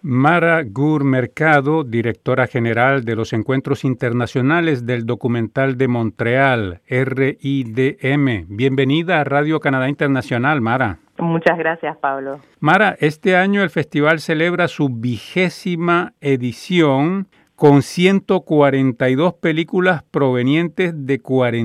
Mara Gur Mercado, directora general de los Encuentros Internacionales del Documental de Montreal, RIDM. Bienvenida a Radio Canadá Internacional, Mara. Muchas gracias, Pablo. Mara, este año el festival celebra su 20ª edición con 142 películas provenientes de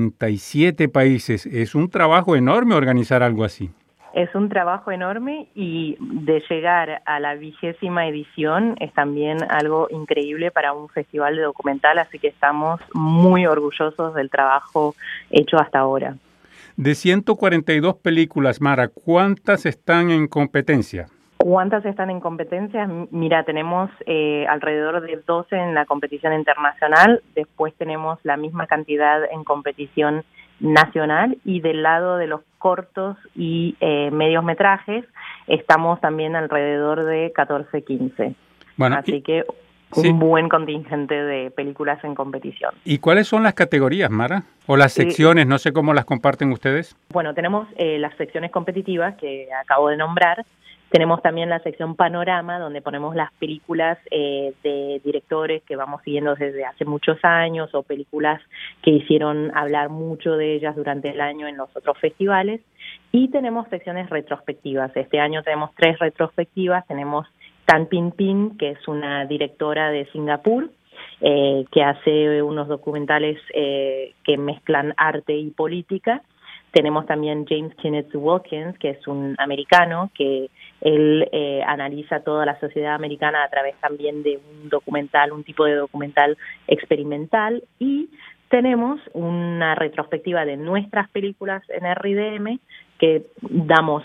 47 países. Es un trabajo enorme organizar algo así. Es un trabajo enorme y de llegar a la 20ª edición es también algo increíble para un festival de documental, así que estamos muy orgullosos del trabajo hecho hasta ahora. De 142 películas, Mara, ¿cuántas están en competencia? ¿Cuántas están en competencia? Mira, tenemos alrededor de 12 en la competición internacional, después tenemos la misma cantidad en competición nacional y del lado de los cortos y medios metrajes estamos también alrededor de 14-15. Bueno, así que un buen contingente de películas en competición. ¿Y cuáles son las categorías, Mara? ¿O las secciones? No sé cómo las comparten ustedes. Bueno, tenemos las secciones competitivas que acabo de nombrar. Tenemos también la sección Panorama, donde ponemos las películas de directores que vamos siguiendo desde hace muchos años o películas que hicieron hablar mucho de ellas durante el año en los otros festivales. Y tenemos secciones retrospectivas. Este año tenemos 3 retrospectivas. Tenemos Tan Pin Pin, que es una directora de Singapur, que hace unos documentales que mezclan arte y política. Tenemos también James Kenneth Wilkins, que es un americano, que él analiza toda la sociedad americana a través también de un documental, un tipo de documental experimental. Y tenemos una retrospectiva de nuestras películas en RIDM, que damos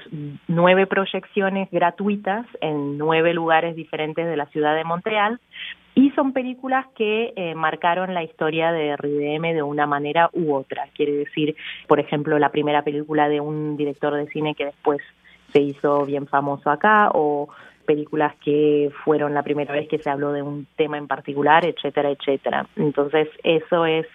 9 proyecciones gratuitas en 9 lugares diferentes de la ciudad de Montreal. Y son películas que marcaron la historia de RIDM de una manera u otra. Quiere decir, por ejemplo, la primera película de un director de cine que después se hizo bien famoso acá, o películas que fueron la primera vez que se habló de un tema en particular, etcétera, etcétera. Entonces, eso es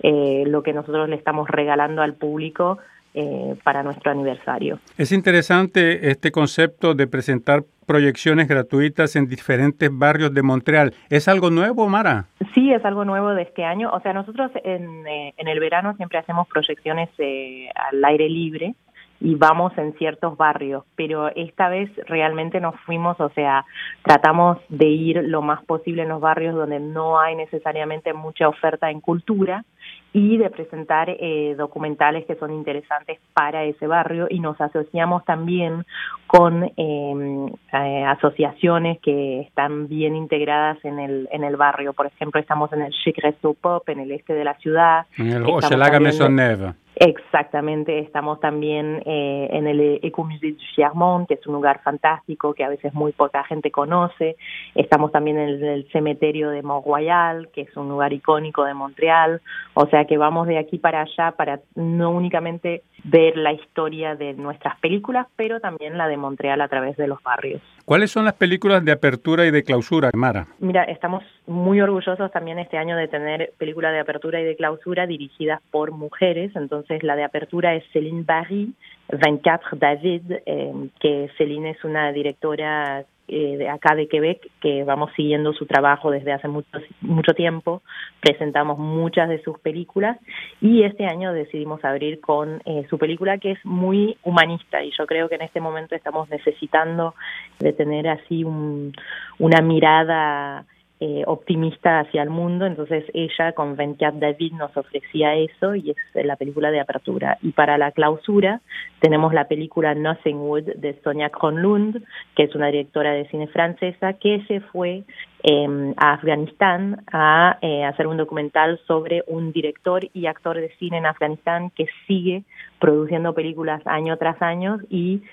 lo que nosotros le estamos regalando al público para nuestro aniversario. Es interesante este concepto de presentar proyecciones gratuitas en diferentes barrios de Montreal. ¿Es algo nuevo, Mara? Sí, es algo nuevo de este año. O sea, nosotros en el verano siempre hacemos proyecciones al aire libre y vamos en ciertos barrios, pero esta vez realmente nos fuimos, o sea, tratamos de ir lo más posible en los barrios donde no hay necesariamente mucha oferta en cultura y de presentar documentales que son interesantes para ese barrio, y nos asociamos también con asociaciones que están bien integradas en el barrio. Por ejemplo, estamos en el Chic Resto Pop en el este de la ciudad. En el Hochelaga Maisonneuve. Exactamente, estamos también en el Écomusée du Chermont, que es un lugar fantástico que a veces muy poca gente conoce. Estamos también en el cementerio de Mont-Royal, que es un lugar icónico de Montreal. O sea que vamos de aquí para allá para no únicamente ver la historia de nuestras películas, pero también la de Montreal a través de los barrios. ¿Cuáles son las películas de apertura y de clausura, Mara? Mira, estamos muy orgullosos también este año de tener películas de apertura y de clausura dirigidas por mujeres. Entonces, la de apertura es Céline Barry, 24 David, que Céline es una directora de acá de Quebec, que vamos siguiendo su trabajo desde hace mucho tiempo. Presentamos muchas de sus películas y este año decidimos abrir con su película, que es muy humanista, y yo creo que en este momento estamos necesitando de tener así una mirada optimista hacia el mundo. Entonces ella con 24 David nos ofrecía eso y es la película de apertura. Y para la clausura tenemos la película Nothing Wood de Sonia Kronlund, que es una directora de cine francesa que se fue a Afganistán a hacer un documental sobre un director y actor de cine en Afganistán que sigue produciendo películas año tras año y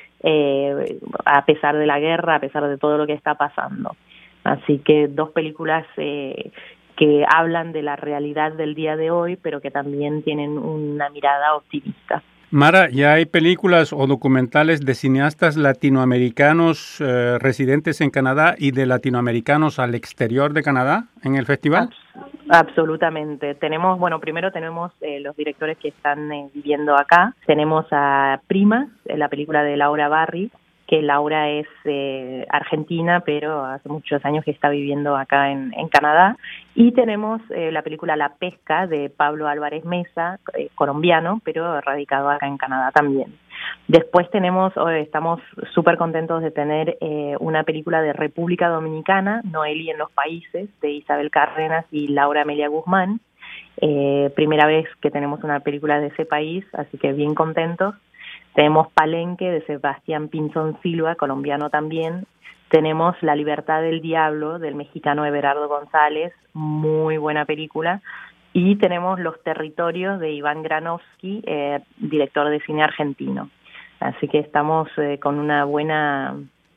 a pesar de la guerra, a pesar de todo lo que está pasando. Así que 2 películas que hablan de la realidad del día de hoy, pero que también tienen una mirada optimista. Mara, ¿ya hay películas o documentales de cineastas latinoamericanos residentes en Canadá y de latinoamericanos al exterior de Canadá en el festival? Absolutamente. Primero tenemos los directores que están viviendo acá. Tenemos a Primas, la película de Laura Barry, que Laura es argentina, pero hace muchos años que está viviendo acá en Canadá. Y tenemos la película La Pesca de Pablo Álvarez Mesa, colombiano, pero radicado acá en Canadá también. Después estamos súper contentos de tener una película de República Dominicana, Noeli en los Países, de Isabel Cárdenas y Laura Amelia Guzmán. Primera vez que tenemos una película de ese país, así que bien contentos. Tenemos Palenque de Sebastián Pinzón Silva, colombiano también. Tenemos La Libertad del Diablo del mexicano Everardo González, muy buena película. Y tenemos Los Territorios de Iván Granovsky, director de cine argentino. Así que estamos con una buena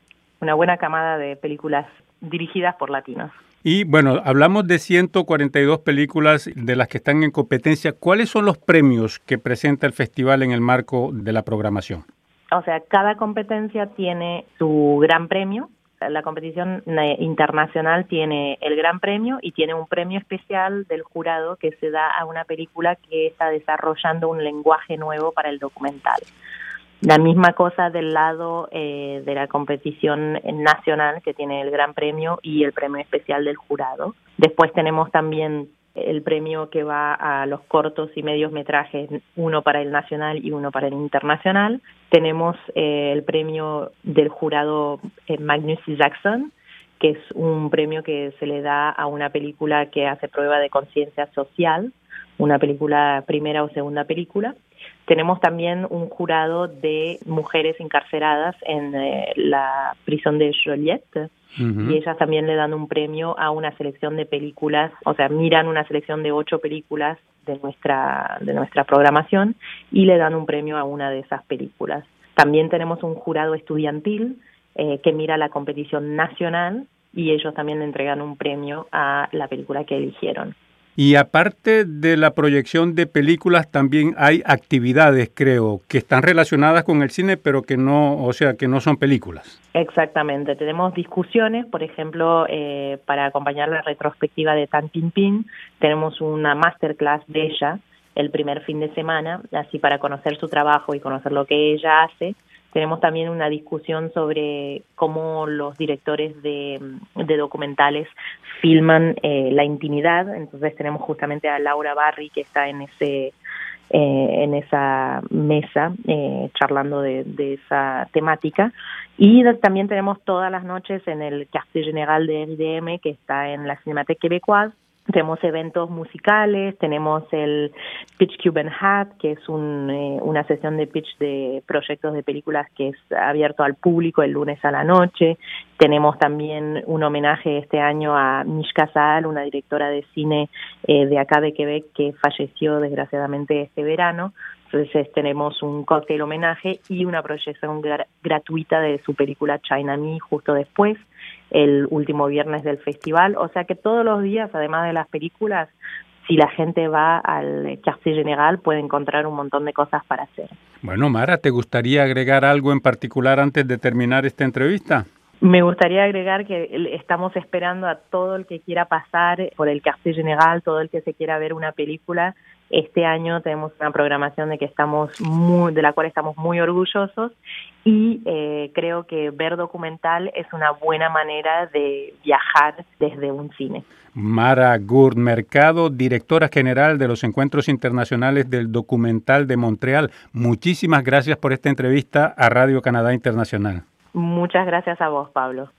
camada de películas dirigidas por latinos. Y bueno, hablamos de 142 películas de las que están en competencia. ¿Cuáles son los premios que presenta el festival en el marco de la programación? O sea, cada competencia tiene su gran premio. La competición internacional tiene el gran premio y tiene un premio especial del jurado que se da a una película que está desarrollando un lenguaje nuevo para el documental. La misma cosa del lado de la competición nacional, que tiene el gran premio y el premio especial del jurado. Después tenemos también el premio que va a los cortos y medios metrajes, uno para el nacional y uno para el internacional. Tenemos el premio del jurado Magnus Jackson, que es un premio que se le da a una película que hace prueba de conciencia social, una película, primera o segunda película. Tenemos también un jurado de mujeres encarceradas en la prisión de Joliette, y ellas también le dan un premio a una selección de películas, o sea, miran una selección de 8 películas de nuestra programación y le dan un premio a una de esas películas. También tenemos un jurado estudiantil que mira la competición nacional y ellos también le entregan un premio a la película que eligieron. Y aparte de la proyección de películas, también hay actividades, creo, que están relacionadas con el cine, pero que no, o sea, que no son películas. Exactamente. Tenemos discusiones, por ejemplo, para acompañar la retrospectiva de Tan Pin Pin, tenemos una masterclass de ella el primer fin de semana, así para conocer su trabajo y conocer lo que ella hace. Tenemos también una discusión sobre cómo los directores de documentales filman la intimidad. Entonces tenemos justamente a Laura Barry, que está en esa mesa charlando de esa temática. Y también tenemos todas las noches en el Quartier Général de RIDM, que está en la Cinémathèque Québécoise. Tenemos eventos musicales, tenemos el Pitch Cuban Hat, que es una sesión de pitch de proyectos de películas que es abierto al público el lunes a la noche. Tenemos también un homenaje este año a Mishka Saal, una directora de cine de acá de Quebec que falleció desgraciadamente este verano. Entonces tenemos un cóctel homenaje y una proyección gratuita de su película China Me justo después, el último viernes del festival. O sea que todos los días, además de las películas, si la gente va al Quartier Général puede encontrar un montón de cosas para hacer. Bueno, Mara, ¿te gustaría agregar algo en particular antes de terminar esta entrevista? Me gustaría agregar que estamos esperando a todo el que quiera pasar por el Quartier Général, todo el que se quiera ver una película. Este año tenemos una programación de la cual estamos muy orgullosos y creo que ver documental es una buena manera de viajar desde un cine. Mara Gourd Mercado, directora general de los Encuentros Internacionales del Documental de Montreal. Muchísimas gracias por esta entrevista a Radio Canadá Internacional. Muchas gracias a vos, Pablo.